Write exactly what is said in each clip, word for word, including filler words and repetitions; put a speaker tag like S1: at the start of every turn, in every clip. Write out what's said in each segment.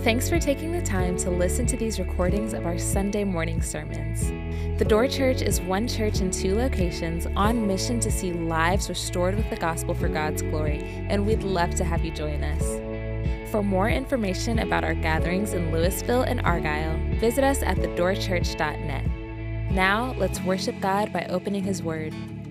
S1: Thanks for taking the time to listen to these recordings of our Sunday morning sermons. The Door Church is one church in two locations on mission to see lives restored with the gospel for God's glory, and we'd love to have you join us. For more information about our gatherings in Louisville and Argyle, visit us at the door church dot net. Now, let's worship God by opening His Word.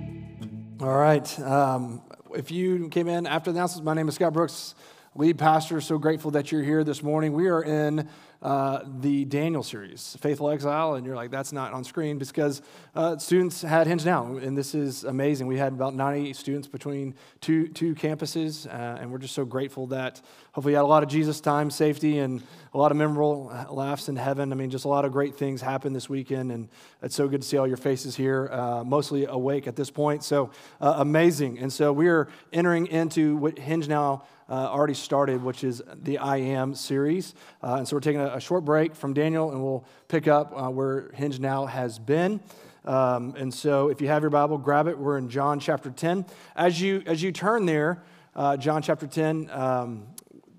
S2: All right. Um, if you came in after the announcements, my name is Scott Brooks, lead pastor. So grateful that you're here this morning. We are in uh, the Daniel series, Faithful Exile, and you're like, that's not on screen because uh, students had Hinge Now, and this is amazing. We had about ninety students between two two campuses, uh, and we're just so grateful that hopefully you had a lot of Jesus time, safety, and a lot of memorable laughs in heaven. I mean, just a lot of great things happened this weekend, and it's so good to see all your faces here, uh, mostly awake at this point, so uh, amazing. And so we're entering into what Hinge Now Uh, already started, which is the I Am series. Uh, and so we're taking a, a short break from Daniel, and we'll pick up uh, where Hinge Now has been. Um, and so if you have your Bible, grab it. We're in John chapter ten. As you as you turn there, uh, John chapter ten, um,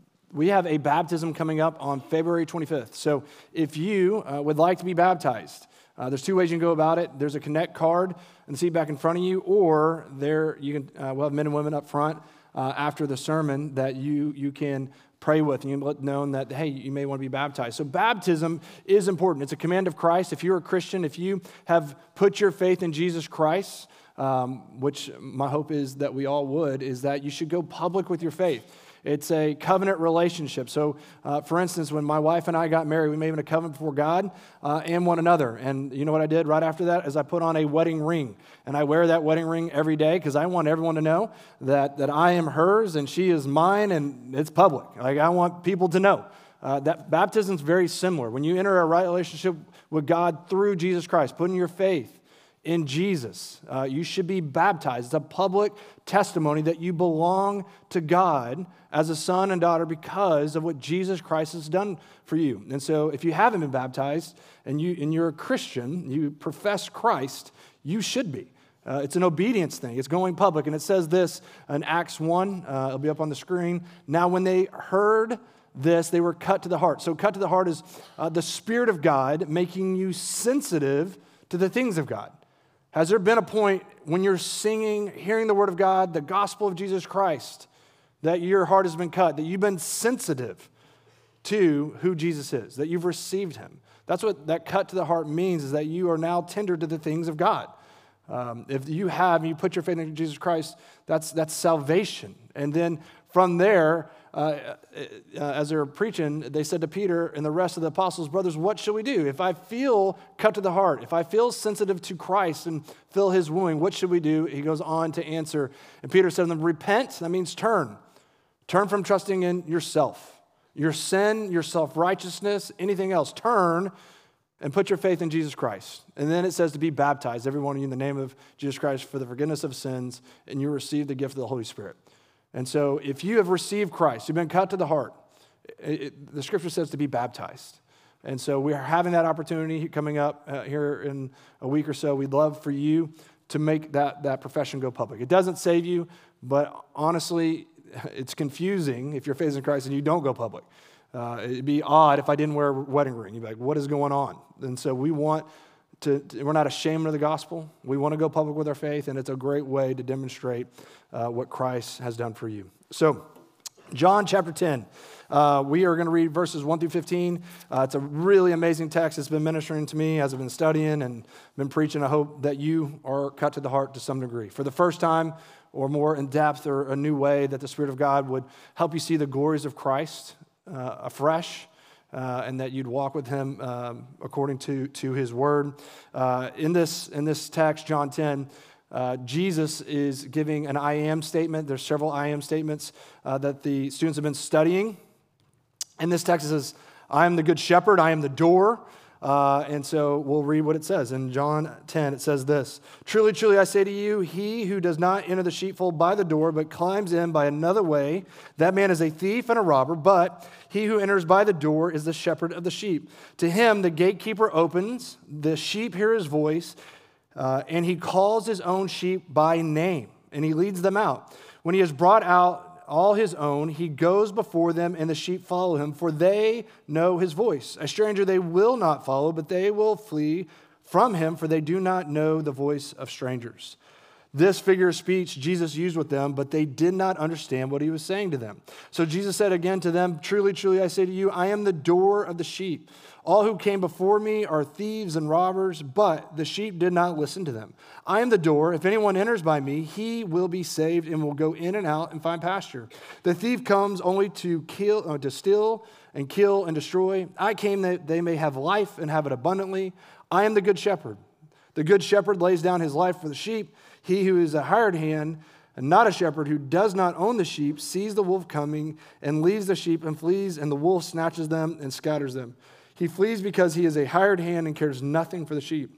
S2: we have a baptism coming up on February twenty-fifth. So if you uh, would like to be baptized, uh, there's two ways you can go about it. There's a Connect card in the seat back in front of you, or there you can. Uh, we'll have men and women up front Uh, after the sermon that you you can pray with, and you let known that, hey, you may want to be baptized. So baptism is important. It's a command of Christ. If you're a Christian, if you have put your faith in Jesus Christ, um, which my hope is that we all would, is that you should go public with your faith. It's a covenant relationship. So, uh, for instance, when my wife and I got married, we made a covenant before God uh, and one another. And you know what I did right after that is I put on a wedding ring. And I wear that wedding ring every day because I want everyone to know that, that I am hers and she is mine, and it's public. Like, I want people to know. Uh, that baptism is very similar. When you enter a right relationship with God through Jesus Christ, putting your faith in Jesus, uh, you should be baptized. It's a public testimony that you belong to God as a son and daughter because of what Jesus Christ has done for you. And so if you haven't been baptized and, you, and you're a Christian, you profess Christ, you should be. Uh, it's an obedience thing. It's going public. And it says this in Acts one. Uh, it'll be up on the screen. Now, when they heard this, they were cut to the heart. So cut to the heart is uh, the Spirit of God making you sensitive to the things of God. Has there been a point when you're singing, hearing the word of God, the gospel of Jesus Christ, that your heart has been cut, that you've been sensitive to who Jesus is, that you've received him? That's what that cut to the heart means, is that you are now tender to the things of God. Um, if you have, and you put your faith in Jesus Christ, that's that's salvation. And then from there, uh, uh, as they were preaching, they said to Peter and the rest of the apostles, brothers, what shall we do? If I feel cut to the heart, if I feel sensitive to Christ and feel his wooing, what should we do? He goes on to answer. And Peter said to them, repent. That means turn. Turn from trusting in yourself, your sin, your self-righteousness, anything else. Turn and put your faith in Jesus Christ. And then it says to be baptized, every one of you, in the name of Jesus Christ for the forgiveness of sins, and you receive the gift of the Holy Spirit. And so if you have received Christ, you've been cut to the heart, it, it, the scripture says to be baptized. And so we are having that opportunity coming up uh, here in a week or so. We'd love for you to make that, that profession go public. It doesn't save you, but honestly, it's confusing if you're facing Christ and you don't go public. Uh, it'd be odd if I didn't wear a wedding ring. You'd be like, what is going on? And so we want to, to we're not ashamed of the gospel. We want to go public with our faith, and it's a great way to demonstrate uh, what Christ has done for you. So, John chapter ten. Uh, we are going to read verses one through fifteen. Uh, it's a really amazing text. It's been ministering to me as I've been studying and been preaching. I hope that you are cut to the heart to some degree. For the first time, or more in depth, or a new way, that the Spirit of God would help you see the glories of Christ uh, afresh, uh, and that you'd walk with him um, according to, to his word. Uh, in this in this text, John ten, uh, Jesus is giving an I am statement. There's several I am statements uh, that the students have been studying. In this text, it says, I am the good shepherd, I am the door. Uh, and so we'll read what it says. In John ten, it says this, truly, truly, I say to you, he who does not enter the sheepfold by the door, but climbs in by another way, that man is a thief and a robber, but he who enters by the door is the shepherd of the sheep. To him the gatekeeper opens, the sheep hear his voice, uh, and he calls his own sheep by name, and he leads them out. When he has brought out all his own, he goes before them, and the sheep follow him, for they know his voice. A stranger they will not follow, but they will flee from him, for they do not know the voice of strangers. This figure of speech Jesus used with them, but they did not understand what he was saying to them. So Jesus said again to them, truly, truly, I say to you, I am the door of the sheep. All who came before me are thieves and robbers, but the sheep did not listen to them. I am the door. If anyone enters by me, he will be saved and will go in and out and find pasture. The thief comes only to kill, uh, to steal and kill and destroy. I came that they may have life and have it abundantly. I am the good shepherd. The good shepherd lays down his life for the sheep. He who is a hired hand and not a shepherd, who does not own the sheep, sees the wolf coming and leaves the sheep and flees, and the wolf snatches them and scatters them. He flees because he is a hired hand and cares nothing for the sheep.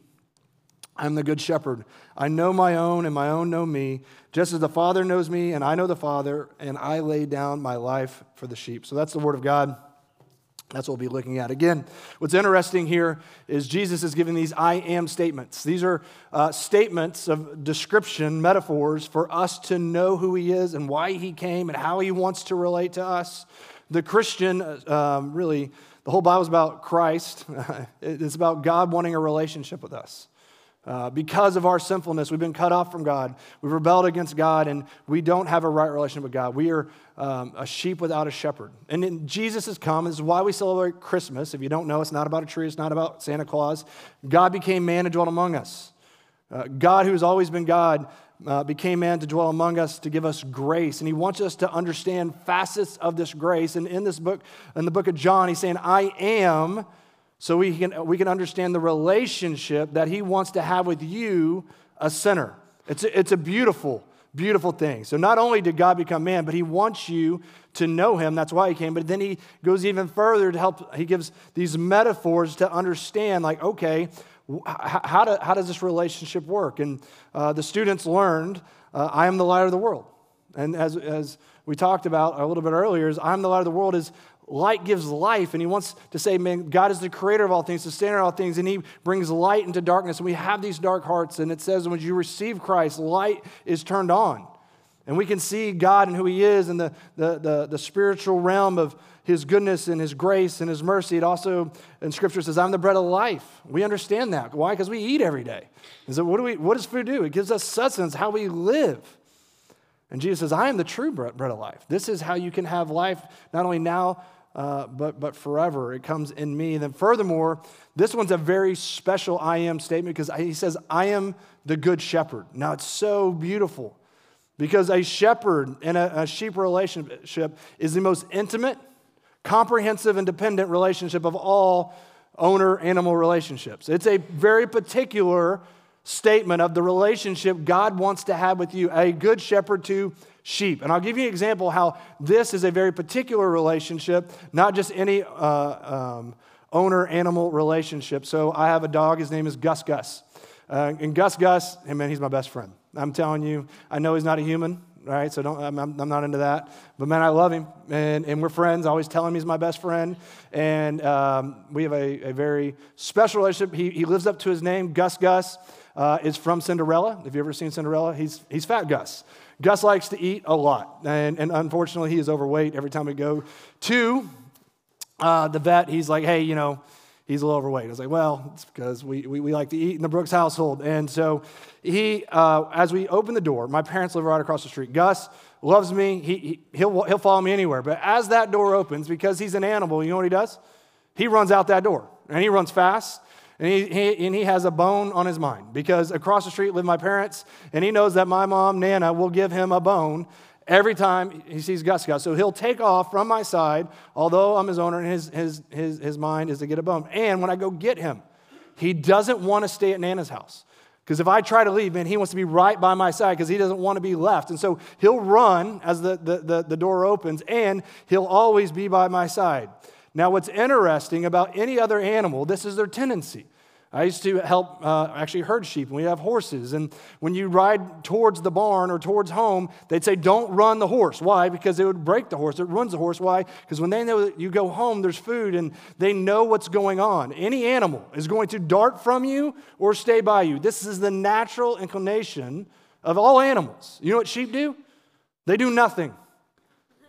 S2: I am the good shepherd. I know my own, and my own know me, just as the Father knows me, and I know the Father, and I lay down my life for the sheep. So that's the word of God. That's what we'll be looking at. Again, what's interesting here is Jesus is giving these I am statements. These are uh, statements of description, metaphors for us to know who he is and why he came and how he wants to relate to us. The Christian, um, really, the whole Bible is about Christ. It's about God wanting a relationship with us. Uh, because of our sinfulness, we've been cut off from God. We've rebelled against God, and we don't have a right relationship with God. We are um, a sheep without a shepherd. And then Jesus has come. This is why we celebrate Christmas. If you don't know, it's not about a tree. It's not about Santa Claus. God became man and dwelt among us. Uh, God, who has always been God, uh, became man to dwell among us to give us grace. And he wants us to understand facets of this grace. And in this book, in the book of John, he's saying, I am... So we can, we can understand the relationship that he wants to have with you, a sinner. It's a, it's a beautiful, beautiful thing. So not only did God become man, but he wants you to know him. That's why he came. But then he goes even further to help. He gives these metaphors to understand, like, okay, how, do, how does this relationship work? And uh, the students learned, uh, I am the light of the world. And as, as we talked about a little bit earlier, is I am the light of the world is light gives life, and he wants to say, man, God is the creator of all things, sustainer of all things, and he brings light into darkness. And we have these dark hearts, and it says when you receive Christ, light is turned on. And we can see God and who he is and the, the, the, the spiritual realm of his goodness and his grace and his mercy. It also, in Scripture, says, I'm the bread of life. We understand that. Why? Because we eat every day. And so what, do we, what does food do? It gives us sustenance, how we live. And Jesus says, I am the true bread of life. This is how you can have life not only now, Uh, but but forever. It comes in me. And then furthermore, this one's a very special I am statement because he says, I am the good shepherd. Now, it's so beautiful because a shepherd and a, a sheep relationship is the most intimate, comprehensive, and dependent relationship of all owner-animal relationships. It's a very particular statement of the relationship God wants to have with you, a good shepherd to sheep. And I'll give you an example how this is a very particular relationship, not just any uh, um, owner-animal relationship. So I have a dog. His name is Gus Gus. Uh, and Gus Gus, hey man, he's my best friend. I'm telling you, I know he's not a human, right? So don't, I'm, I'm not into that. But man, I love him, and, and we're friends. I always tell him he's my best friend. And um, we have a, a very special relationship. He, he lives up to his name. Gus Gus uh, is from Cinderella. Have you ever seen Cinderella? He's, he's Fat Gus. Gus likes to eat a lot, and, and unfortunately, he is overweight. Every time we go to uh, the vet, he's like, hey, you know, he's a little overweight. I was like, well, it's because we, we, we like to eat in the Brooks household. And so he, uh, as we open the door, my parents live right across the street. Gus loves me. He, he, he'll, he'll follow me anywhere. But as that door opens, because he's an animal, you know what he does? He runs out that door, and he runs fast. And he, he, and he has a bone on his mind because across the street live my parents, and he knows that my mom, Nana, will give him a bone every time he sees Gus Gus. So he'll take off from my side, although I'm his owner, and his, his, his, his mind is to get a bone. And when I go get him, he doesn't want to stay at Nana's house. Because if I try to leave, man, he wants to be right by my side because he doesn't want to be left. And so he'll run as the, the, the, the door opens, and he'll always be by my side. Now, what's interesting about any other animal, this is their tendency. I used to help uh, actually herd sheep, and we have horses. And when you ride towards the barn or towards home, they'd say, don't run the horse. Why? Because it would break the horse. It ruins the horse. Why? Because when they know that you go home, there's food, and they know what's going on. Any animal is going to dart from you or stay by you. This is the natural inclination of all animals. You know what sheep do? They do nothing.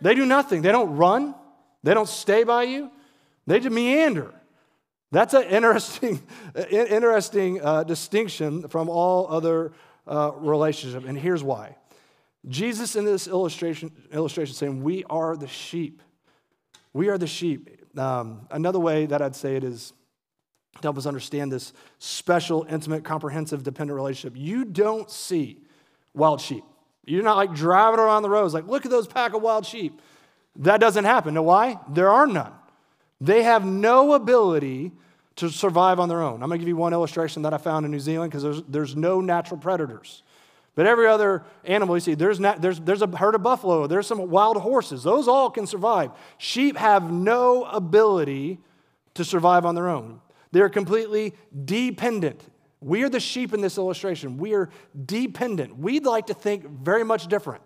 S2: They do nothing. They don't run. They don't stay by you. They just meander. That's an interesting, interesting uh, distinction from all other uh, relationships. And here's why. Jesus in this illustration, illustration saying, we are the sheep. We are the sheep. Um, another way that I'd say it is to help us understand this special, intimate, comprehensive, dependent relationship. You don't see wild sheep. You're not like driving around the roads like, look at those pack of wild sheep. That doesn't happen. Know why? There are none. They have no ability to survive on their own. I'm going to give you one illustration that I found in New Zealand because there's, there's no natural predators. But every other animal you see, there's, not, there's, there's a herd of buffalo, there's some wild horses. Those all can survive. Sheep have no ability to survive on their own. They're completely dependent. We are the sheep in this illustration. We are dependent. We'd like to think very much different.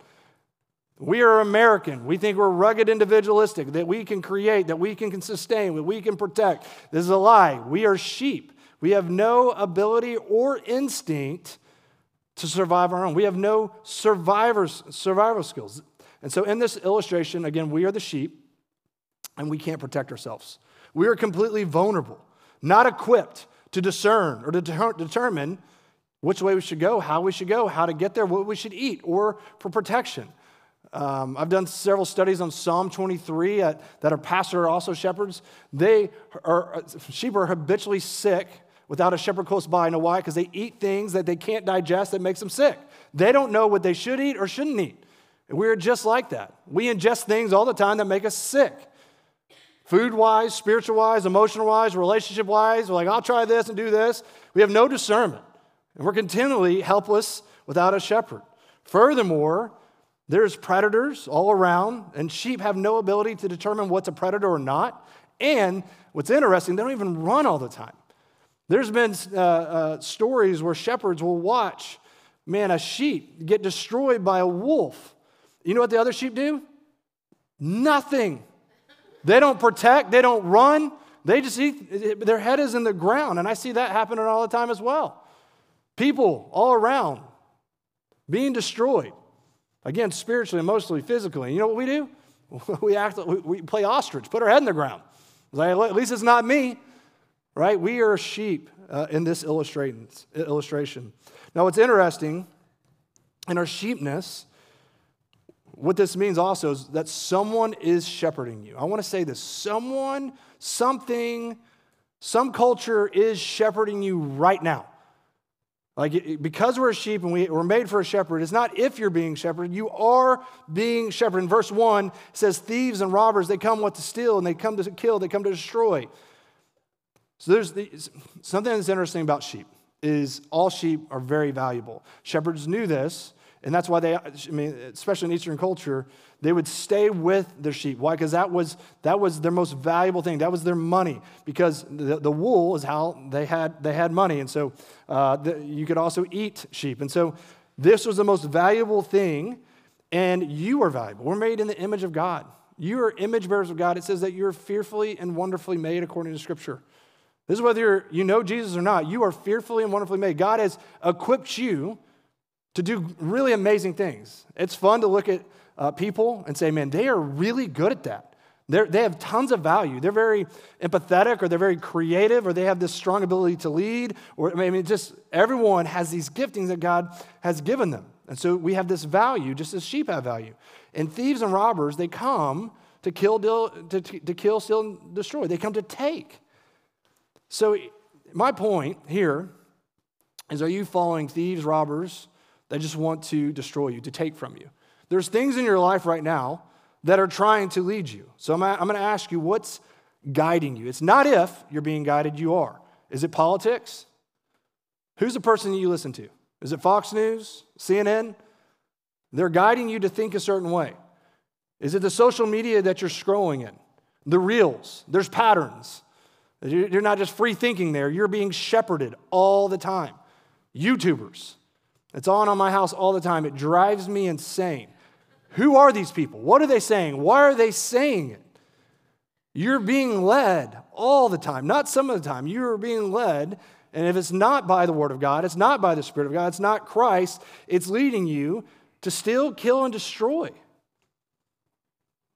S2: We are American. We think we're rugged, individualistic, that we can create, that we can sustain, that we can protect. This is a lie. We are sheep. We have no ability or instinct to survive our own. We have no survivors, survival skills. And so in this illustration, again, we are the sheep, and we can't protect ourselves. We are completely vulnerable, not equipped to discern or to deter- determine which way we should go, how we should go, how to get there, what we should eat, or for protection. Um, I've done several studies on Psalm twenty-three at, that are pastors are also shepherds. They are, sheep are habitually sick without a shepherd close by. You know why? Because they eat things that they can't digest that makes them sick. They don't know what they should eat or shouldn't eat. We're just like that. We ingest things all the time that make us sick. Food-wise, spiritual-wise, emotional-wise, relationship-wise. We're like, I'll try this and do this. We have no discernment. And we're continually helpless without a shepherd. Furthermore, there's predators all around, and sheep have no ability to determine what's a predator or not. And what's interesting, they don't even run all the time. There's been uh, uh, stories where shepherds will watch, man, a sheep get destroyed by a wolf. You know what the other sheep do? Nothing. They don't protect. They don't run. They just eat. Their head is in the ground, and I see that happening all the time as well. People all around being destroyed. Again, spiritually, emotionally, physically. You know what we do? We act. We play ostrich. Put our head in the ground. Like, at least it's not me, right? We are sheep uh, in this illustration. Now, what's interesting in our sheepness, what this means also is that someone is shepherding you. I want to say this. Someone, something, some culture is shepherding you right now. Like, because we're a sheep and we, we're made for a shepherd, it's not if you're being shepherded, you are being shepherded. In verse one, it says, thieves and robbers, they come what to steal, and they come to kill, they come to destroy. So there's the, something that's interesting about sheep is all sheep are very valuable. Shepherds knew this, and that's why they, I mean, especially in Eastern culture, they would stay with their sheep. Why? Because that was that was their most valuable thing. That was their money. Because the, the wool is how they had they had money, and so uh, the, you could also eat sheep. And so this was the most valuable thing. And you are valuable. We're made in the image of God. You are image bearers of God. It says that you're fearfully and wonderfully made according to Scripture. This is whether you're, you know Jesus or not. You are fearfully and wonderfully made. God has equipped you to do really amazing things. It's fun to look at uh, people and say, man, they are really good at that. They're, they have tons of value. They're very empathetic, or they're very creative, or they have this strong ability to lead. Or I mean, just everyone has these giftings that God has given them. And so we have this value, just as sheep have value. And thieves and robbers, they come to kill, to, to kill, steal, and destroy. They come to take. So my point here is, are you following thieves, robbers that just want to destroy you, to take from you? There's things in your life right now that are trying to lead you. So I'm, I'm going to ask you, what's guiding you? It's not if you're being guided, you are. Is it politics? Who's the person that you listen to? Is it Fox News, C N N? They're guiding you to think a certain way. Is it the social media that you're scrolling in? The reels? There's patterns. You're not just free thinking there. You're being shepherded all the time. YouTubers. It's on on my house all the time. It drives me insane. Who are these people? What are they saying? Why are they saying it? You're being led all the time. Not some of the time. You're being led. And if it's not by the Word of God, it's not by the Spirit of God, it's not Christ, it's leading you to steal, kill, and destroy.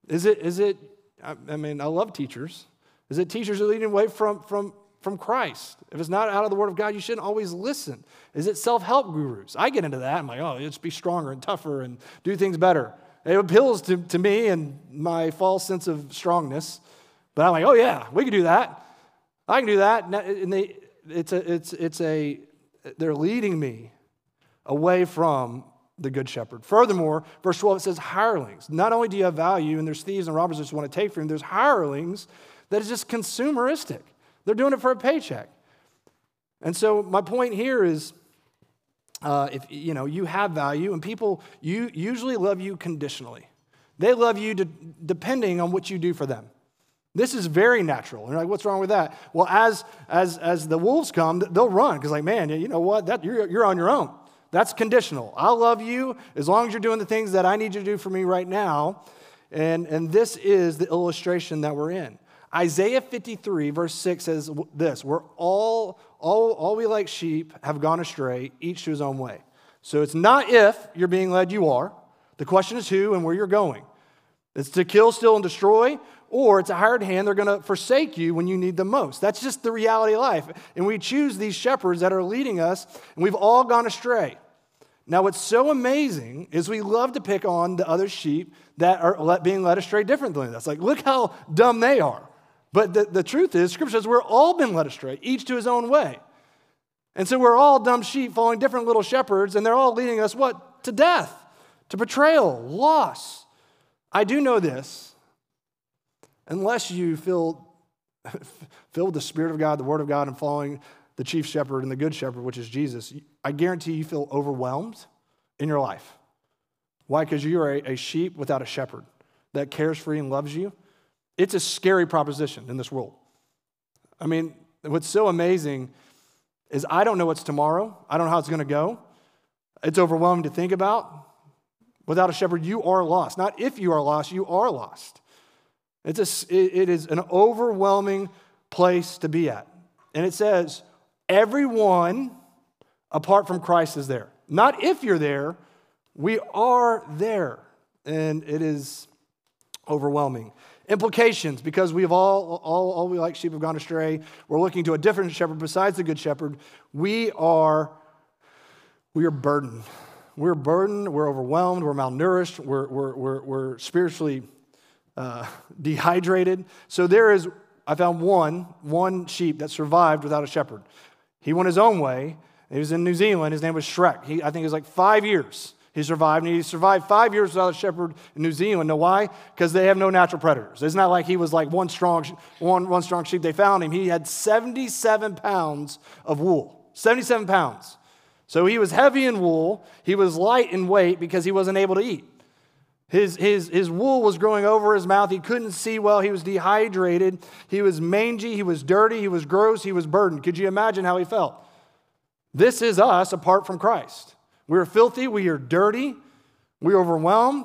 S2: Is it, is it, I, I mean, I love teachers. Is it teachers that are leading away from, from, from Christ? If it's not out of the Word of God, you shouldn't always listen. Is it self-help gurus? I get into that. I'm like, oh, just be stronger and tougher and do things better. It appeals to, to me and my false sense of strongness. But I'm like, oh yeah, we can do that. I can do that. And they, it's a, it's, it's a, they're leading me away from the Good Shepherd. Furthermore, verse twelve, it says hirelings. Not only do you have value, and there's thieves and robbers that just want to take from you, there's hirelings that is just consumeristic. They're doing it for a paycheck. And so my point here is, uh, if you know you have value, and people you usually love you conditionally. They love you to, depending on what you do for them. This is very natural. And you're like, what's wrong with that? Well, as as as the wolves come, they'll run because, like, man, you know what? That you're you're on your own. That's conditional. I'll love you as long as you're doing the things that I need you to do for me right now. And and this is the illustration that we're in. Isaiah fifty-three, verse six says this: we're all, all, all we like sheep have gone astray, each to his own way. So it's not if you're being led, you are. The question is who and where you're going. It's to kill, steal, and destroy, or it's a hired hand. They're going to forsake you when you need them most. That's just the reality of life. And we choose these shepherds that are leading us, and we've all gone astray. Now, what's so amazing is we love to pick on the other sheep that are being led astray differently than us. Like, look how dumb they are. But the, the truth is, Scripture says we're all been led astray, each to his own way. And so we're all dumb sheep following different little shepherds, and they're all leading us, what? To death, to betrayal, loss. I do know this. Unless you feel filled with the Spirit of God, the Word of God, and following the chief shepherd and the good shepherd, which is Jesus, I guarantee you feel overwhelmed in your life. Why? Because you are a, a sheep without a shepherd that cares for you and loves you. It's a scary proposition in this world. I mean, what's so amazing is I don't know what's tomorrow. I don't know how it's going to go. It's overwhelming to think about. Without a shepherd, you are lost. Not if you are lost, you are lost. It's a, it is an overwhelming place to be at. And it says, everyone apart from Christ is there. Not if you're there, we are there. And it is overwhelming. Implications, because we've all, all, all we like sheep have gone astray. We're looking to a different shepherd besides the good shepherd. We are, we are burdened. We're burdened, we're overwhelmed, we're malnourished, we're, we're, we're, we're spiritually uh, dehydrated. So there is, I found one, one sheep that survived without a shepherd. He went his own way. He was in New Zealand. His name was Shrek. He, I think it was like five years he survived. And he survived five years without a shepherd in New Zealand. Know why? Because they have no natural predators. It's not like he was like one strong, one, one strong sheep. They found him. He had seventy-seven pounds of wool. seventy-seven pounds. So he was heavy in wool. He was light in weight because he wasn't able to eat. His, his, his wool was growing over his mouth. He couldn't see well. He was dehydrated. He was mangy. He was dirty. He was gross. He was burdened. Could you imagine how he felt? This is us apart from Christ. We are filthy. We are dirty. We are overwhelmed.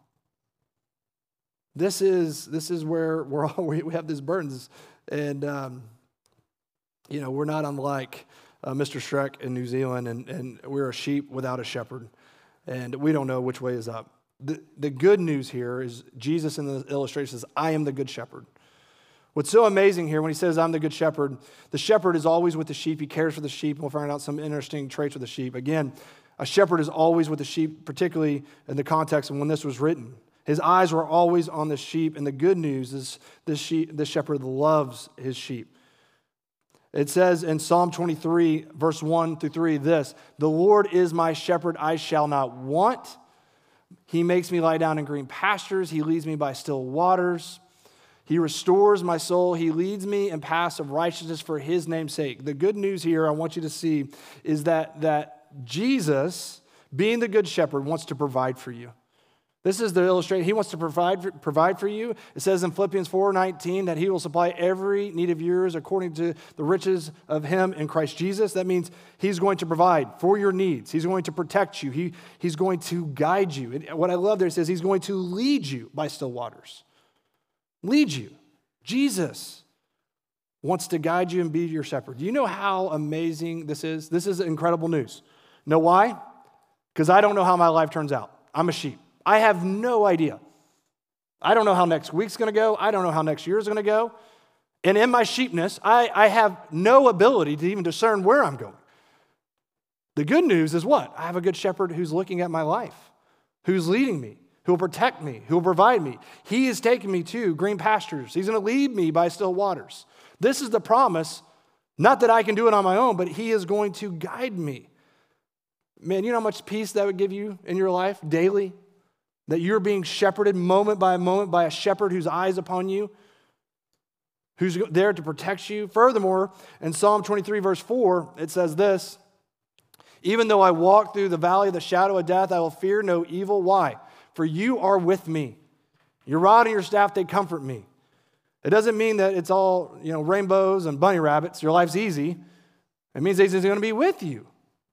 S2: This is, this is where we're all, we have these burdens. And, um, you know, we're not unlike Uh, Mister Shrek in New Zealand, and, and we're a sheep without a shepherd, and we don't know which way is up. The, the good news here is Jesus in the illustration says, I am the good shepherd. What's so amazing here when he says, I'm the good shepherd, the shepherd is always with the sheep. He cares for the sheep, and we'll find out some interesting traits of the sheep. Again, a shepherd is always with the sheep, particularly in the context of when this was written. His eyes were always on the sheep, and the good news is the sheep, the shepherd loves his sheep. It says in Psalm twenty-three, verse one through three, this: the Lord is my shepherd, I shall not want. He makes me lie down in green pastures. He leads me by still waters. He restores my soul. He leads me in paths of righteousness for his name's sake. The good news here I want you to see is that, that Jesus, being the good shepherd, wants to provide for you. This is the illustration. He wants to provide for, provide for you. It says in Philippians four nineteen that he will supply every need of yours according to the riches of him in Christ Jesus. That means he's going to provide for your needs. He's going to protect you. He, he's going to guide you. And what I love there, it says he's going to lead you by still waters. Lead you. Jesus wants to guide you and be your shepherd. Do you know how amazing this is? This is incredible news. Know why? Because I don't know how my life turns out. I'm a sheep. I have no idea. I don't know how next week's going to go. I don't know how next year's going to go. And in my sheepness, I, I have no ability to even discern where I'm going. The good news is what? I have a good shepherd who's looking at my life, who's leading me, who will protect me, who will provide me. He is taking me to green pastures. He's going to lead me by still waters. This is the promise, not that I can do it on my own, but he is going to guide me. Man, you know how much peace that would give you in your life daily? That you're being shepherded moment by moment by a shepherd whose eyes upon you, who's there to protect you. Furthermore, in Psalm twenty-three, verse four, it says this, even though I walk through the valley of the shadow of death, I will fear no evil. Why? For you are with me. Your rod and your staff, they comfort me. It doesn't mean that it's all, you know, rainbows and bunny rabbits. Your life's easy. It means he's going to be with you.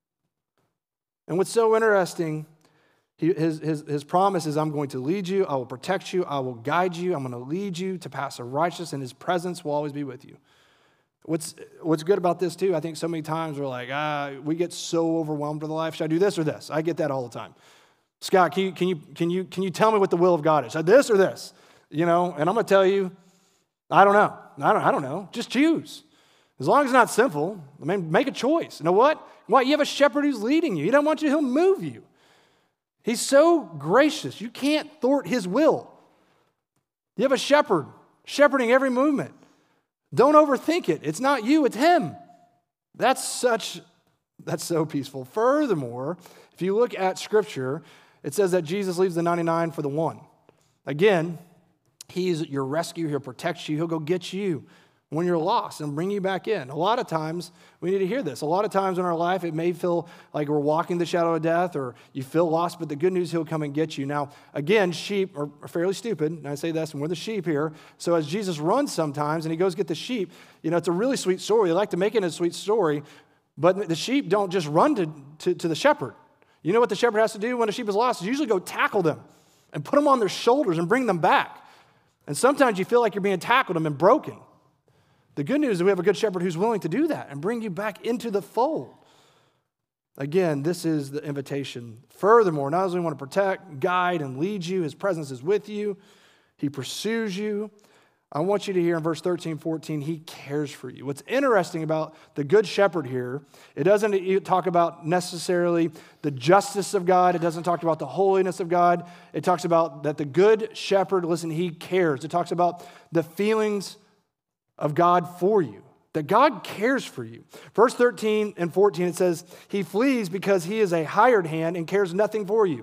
S2: And what's so interesting, he, his, his, his promise is, I'm going to lead you, I will protect you, I will guide you, I'm going to lead you to paths of righteousness, and his presence will always be with you. What's, what's good about this, too, I think so many times we're like, ah, we get so overwhelmed with life. Should I do this or this? I get that all the time. Scott, can you, can you, can you, can you tell me what the will of God is? Should I this or this? You know, and I'm going to tell you, I don't know. I don't, I don't know. Just choose. As long as it's not sinful, I mean, make a choice. You know what? What? You have a shepherd who's leading you. He doesn't want you, he'll move you. He's so gracious. You can't thwart his will. You have a shepherd shepherding every movement. Don't overthink it. It's not you, it's him. That's such, that's so peaceful. Furthermore, if you look at Scripture, it says that Jesus leaves the ninety-nine for the one. Again, he's your rescue. He'll protect you. He'll go get you when you're lost and bring you back in. A lot of times, we need to hear this. A lot of times in our life, it may feel like we're walking the shadow of death or you feel lost, but the good news, he'll come and get you. Now, again, sheep are fairly stupid, and I say this, and we're the sheep here. So as Jesus runs sometimes and he goes get the sheep, you know, it's a really sweet story. They like to make it a sweet story, but the sheep don't just run to, to, to the shepherd. You know what the shepherd has to do when a sheep is lost? Is usually go tackle them and put them on their shoulders and bring them back. And sometimes you feel like you're being tackled and broken. The good news is we have a good shepherd who's willing to do that and bring you back into the fold. Again, this is the invitation. Furthermore, not only does he want to protect, guide, and lead you, his presence is with you. He pursues you. I want you to hear in verse thirteen, fourteen, he cares for you. What's interesting about the good shepherd here, it doesn't talk about necessarily the justice of God. It doesn't talk about the holiness of God. It talks about that the good shepherd, listen, he cares. It talks about the feelings of God for you, that God cares for you. Verse thirteen and fourteen, it says, he flees because he is a hired hand and cares nothing for you.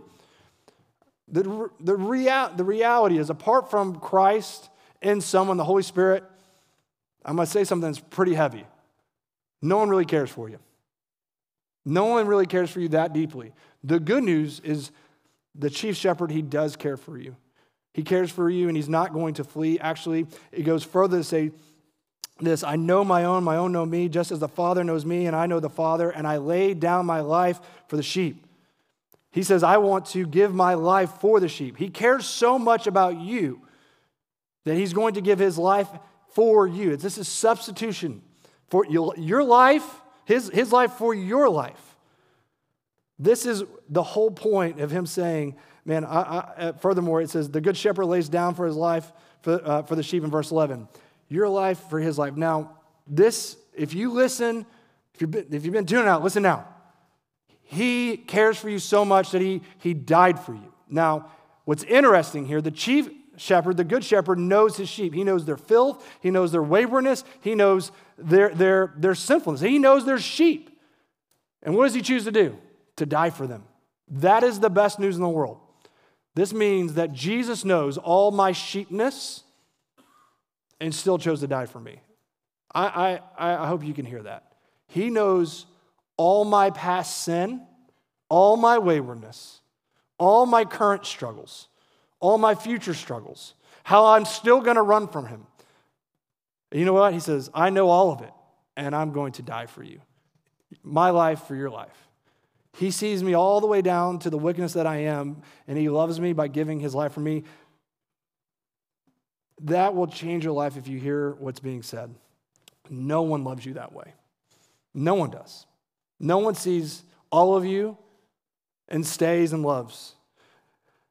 S2: The, the, rea- the reality is, apart from Christ in someone, the Holy Spirit, I'm going to say something that's pretty heavy. No one really cares for you. No one really cares for you that deeply. The good news is the chief shepherd, he does care for you. He cares for you and he's not going to flee. Actually, it goes further to say, this, I know my own, my own know me, just as the Father knows me, and I know the Father, and I lay down my life for the sheep. He says, I want to give my life for the sheep. He cares so much about you that he's going to give his life for you. This is substitution for your life, his, his life for your life. This is the whole point of him saying, man, I, I, furthermore, it says, the good shepherd lays down for his life for, uh, for the sheep in verse eleven. Your life for his life. Now, this, if you listen, if you've been, if you've been tuning out, listen now. He cares for you so much that he, he died for you. Now, what's interesting here, the chief shepherd, the good shepherd, knows his sheep. He knows their filth. He knows their waywardness. He knows their, their, their sinfulness. He knows their sheep. And what does he choose to do? To die for them. That is the best news in the world. This means that Jesus knows all my sheepness and still chose to die for me. I, I, I hope you can hear that. He knows all my past sin, all my waywardness, all my current struggles, all my future struggles, how I'm still going to run from him. And you know what? He says, I know all of it, and I'm going to die for you. My life for your life. He sees me all the way down to the wickedness that I am, and he loves me by giving his life for me. That will change your life if you hear what's being said. No one loves you that way. No one does. No one sees all of you and stays and loves.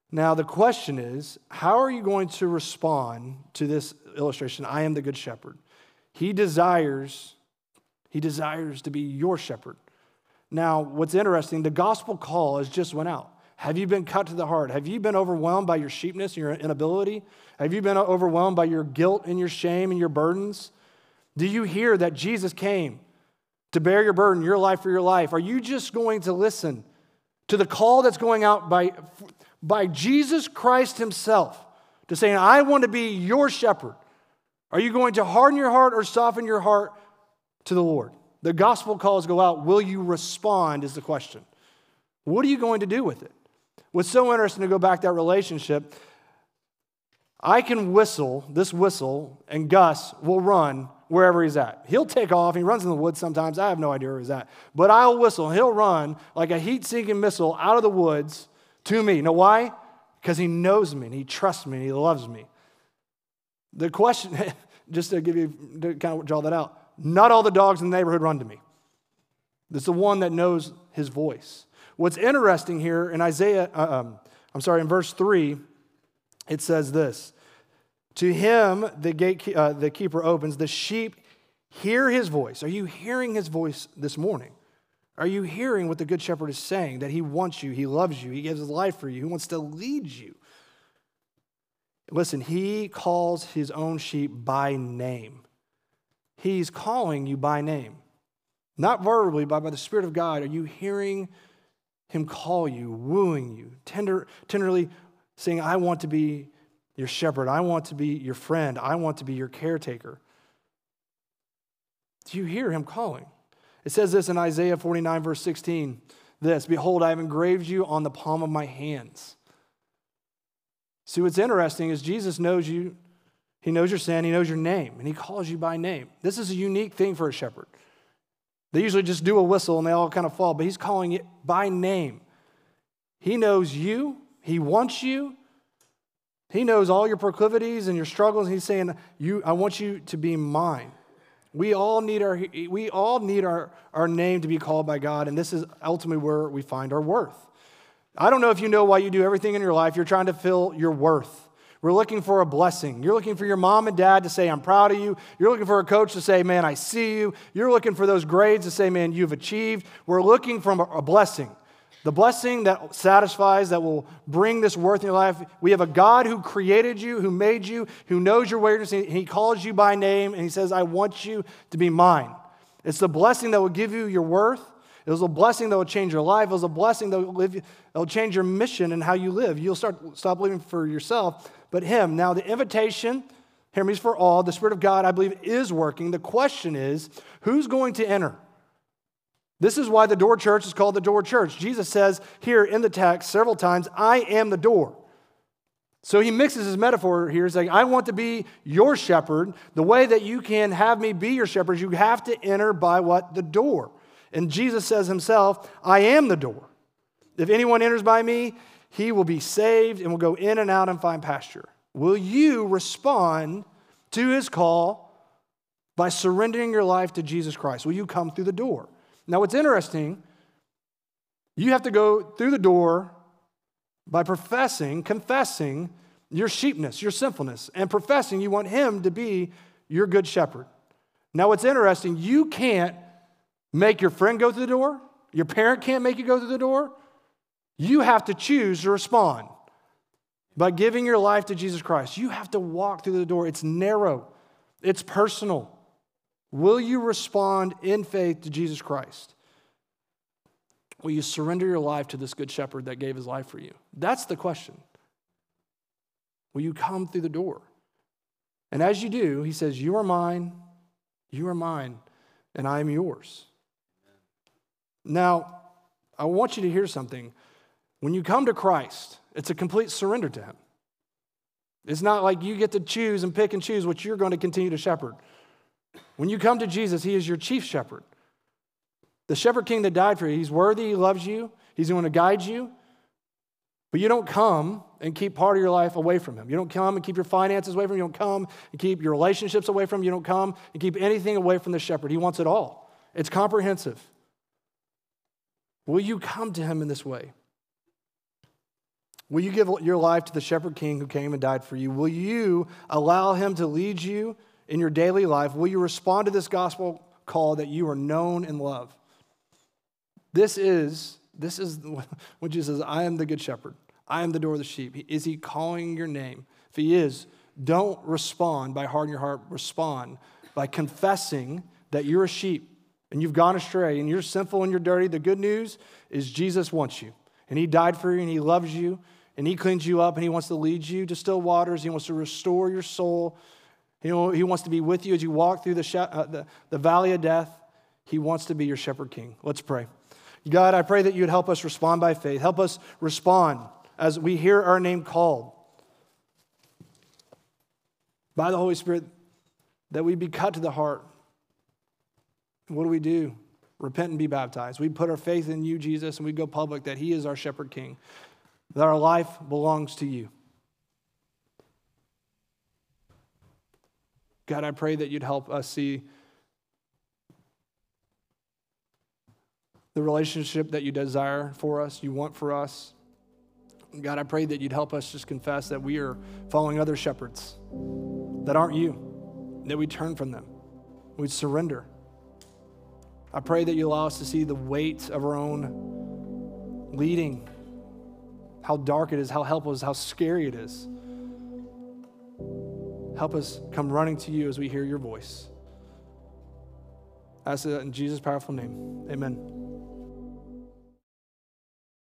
S2: Now, the question is, how are you going to respond to this illustration? I am the good shepherd. He desires, he desires to be your shepherd. Now, what's interesting, the gospel call has just went out. Have you been cut to the heart? Have you been overwhelmed by your sheepness and your inability? Have you been overwhelmed by your guilt and your shame and your burdens? Do you hear that Jesus came to bear your burden, your life for your life? Are you just going to listen to the call that's going out by, by Jesus Christ himself to saying, I want to be your shepherd? Are you going to harden your heart or soften your heart to the Lord? The gospel calls go out. Will you respond is the question. What are you going to do with it? What's so interesting to go back to that relationship, I can whistle, this whistle, and Gus will run wherever he's at. He'll take off. He runs in the woods sometimes. I have no idea where he's at. But I'll whistle. He'll run like a heat-seeking missile out of the woods to me. Know why? Because he knows me, and he trusts me, and he loves me. The question, just to give you, to kind of draw that out, not all the dogs in the neighborhood run to me. It's the one that knows his voice. What's interesting here in Isaiah, uh, um, I'm sorry, in verse three, it says this, to him the gate, uh, the keeper opens, the sheep hear his voice. Are you hearing his voice this morning? Are you hearing what the good shepherd is saying, that he wants you, he loves you, he gives his life for you, he wants to lead you? Listen, he calls his own sheep by name. He's calling you by name. Not verbally, but by the Spirit of God. Are you hearing him call you, wooing you, tender, tenderly saying, I want to be your shepherd. I want to be your friend. I want to be your caretaker. Do you hear him calling? It says this in Isaiah forty-nine, verse sixteen, this, behold, I have engraved you on the palm of my hands. See, what's interesting is Jesus knows you. He knows your sin. He knows your name, and he calls you by name. This is a unique thing for a shepherd. They usually just do a whistle and they all kind of fall, but he's calling it by name. He knows you. He wants you. He knows all your proclivities and your struggles. He's saying, "You, I want you to be mine." We all need our we all need our, our name to be called by God, and this is ultimately where we find our worth. I don't know if you know why you do everything in your life. You're trying to fill your worth. We're looking for a blessing. You're looking for your mom and dad to say, I'm proud of you. You're looking for a coach to say, man, I see you. You're looking for those grades to say, man, you've achieved. We're looking for a blessing. The blessing that satisfies, that will bring this worth in your life. We have a God who created you, who made you, who knows your weirdness, and he calls you by name, and he says, I want you to be mine. It's the blessing that will give you your worth. It was a blessing that will change your life. It was a blessing that will, live, that will change your mission and how you live. You'll start stop living for yourself, but him. Now, the invitation, hear me, is for all. The Spirit of God, I believe, is working. The question is, who's going to enter? This is why the door church is called the door church. Jesus says here in the text several times, I am the door. So he mixes his metaphor here, saying, I want to be your shepherd. The way that you can have me be your shepherd, you have to enter by what? The door. And Jesus says himself, I am the door. If anyone enters by me, he will be saved and will go in and out and find pasture. Will you respond to his call by surrendering your life to Jesus Christ? Will you come through the door? Now, what's interesting, you have to go through the door by professing, confessing your sheepness, your sinfulness, and professing you want him to be your good shepherd. Now, what's interesting, you can't make your friend go through the door. Your parent can't make you go through the door. You have to choose to respond by giving your life to Jesus Christ. You have to walk through the door. It's narrow. It's personal. Will you respond in faith to Jesus Christ? Will you surrender your life to this good shepherd that gave his life for you? That's the question. Will you come through the door? And as you do, he says, you are mine, you are mine, and I am yours. Now, I want you to hear something. When you come to Christ, it's a complete surrender to him. It's not like you get to choose and pick and choose what you're going to continue to shepherd. When you come to Jesus, he is your chief shepherd. The shepherd king that died for you, he's worthy, he loves you, he's going to guide you. But you don't come and keep part of your life away from him. You don't come and keep your finances away from him. You don't come and keep your relationships away from him. You don't come and keep anything away from the shepherd. He wants it all. It's comprehensive. Will you come to him in this way? Will you give your life to the Shepherd King who came and died for you? Will you allow him to lead you in your daily life? Will you respond to this gospel call that you are known and loved? This is, this is when Jesus says, I am the good shepherd. I am the door of the sheep. Is he calling your name? If he is, don't respond by hardening your heart. Respond by confessing that you're a sheep and you've gone astray and you're sinful and you're dirty. The good news is Jesus wants you. And he died for you and he loves you and he cleans you up and he wants to lead you to still waters. He wants to restore your soul. You know, he wants to be with you as you walk through the, sh- uh, the, the valley of death. He wants to be your shepherd king. Let's pray. God, I pray that you would help us respond by faith. Help us respond as we hear our name called by the Holy Spirit, that we be cut to the heart. What do we do? Repent and be baptized. We put our faith in you, Jesus, and we go public that he is our shepherd king, that our life belongs to you. God, I pray that you'd help us see the relationship that you desire for us, you want for us. God, I pray that you'd help us just confess that we are following other shepherds that aren't you, that we turn from them, we'd surrender. I pray that you allow us to see the weight of our own leading, how dark it is, how helpless, how scary it is. Help us come running to you as we hear your voice. I ask that in Jesus' powerful name. Amen.